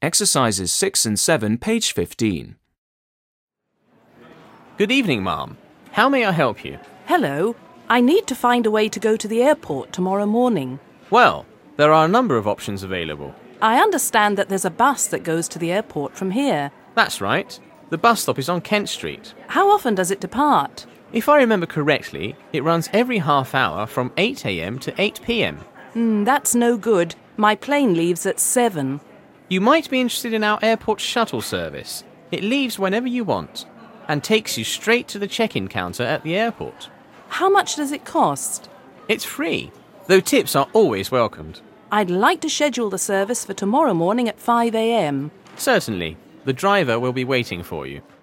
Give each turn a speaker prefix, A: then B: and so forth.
A: Exercises 6 and 7, page 15.
B: Good evening, Ma'am. How may I help you?
C: Hello. I need to find a way to go to the airport tomorrow morning.
B: Well, there are a number of options available.
C: I understand that there's a bus that goes to the airport from here.
B: That's right. The bus stop is on Kent Street.
C: How often does it depart?
B: If I remember correctly, it runs every half hour from 8 a.m. to 8 p.m.
C: That's no good. My plane leaves at 7.
B: You might be interested in our airport shuttle service. It leaves whenever you want and takes you straight to the check-in counter at the airport.
C: How much does it cost?
B: It's free, though tips are always welcomed.
C: I'd like to schedule the service for tomorrow morning at 5 a.m.
B: Certainly. The driver will be waiting for you.